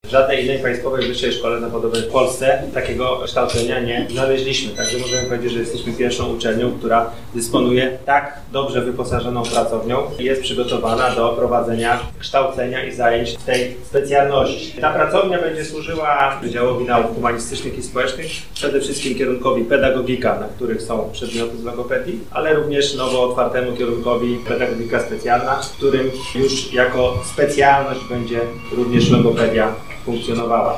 W żadnej innej państwowej wyższej szkole zawodowej w Polsce takiego kształcenia nie znaleźliśmy. Także możemy powiedzieć, że jesteśmy pierwszą uczelnią, która dysponuje tak dobrze wyposażoną pracownią i jest przygotowana do prowadzenia kształcenia i zajęć w tej specjalności. Ta pracownia będzie służyła Wydziałowi Nauk Humanistycznych i Społecznych, przede wszystkim kierunkowi pedagogika, na których są przedmioty z logopedii, ale również nowo otwartemu kierunkowi pedagogika specjalna, w którym już jako specjalność będzie również logopedia funkcjonowała.